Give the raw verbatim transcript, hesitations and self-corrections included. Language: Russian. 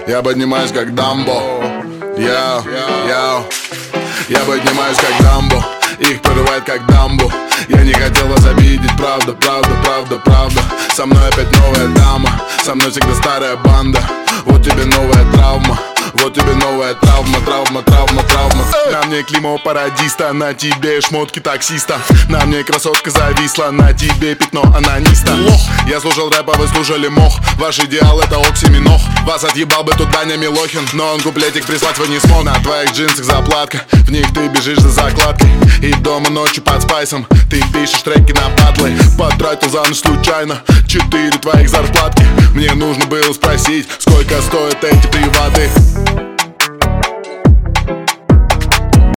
Я поднимаюсь как Дамбо. Я, я, я поднимаюсь как Дамбо. Их прорывает как дамбу. Я не хотел вас обидеть, правда, правда, правда, правда. Со мной опять новая дама, со мной всегда старая банда. Вот тебе новая травма, вот тебе новая травма, травма, травма, травма. На мне клеймо пародиста, на тебе шмотки таксиста. На мне красотка зависла, на тебе пятно анониста. Я слушал рэп, а вы слушали мох. Ваш идеал это оксиминох. Вас отъебал бы тут Даня Милохин, но он куплетик прислать вы не смог. На твоих джинсах заплатка, в них ты бежишь за закладкой. И дома ночью под спайсом ты пишешь треки на падлы. Потратил за ночь случайно четыре твоих зарплатки. Мне нужно было спросить, сколько стоят эти приваты.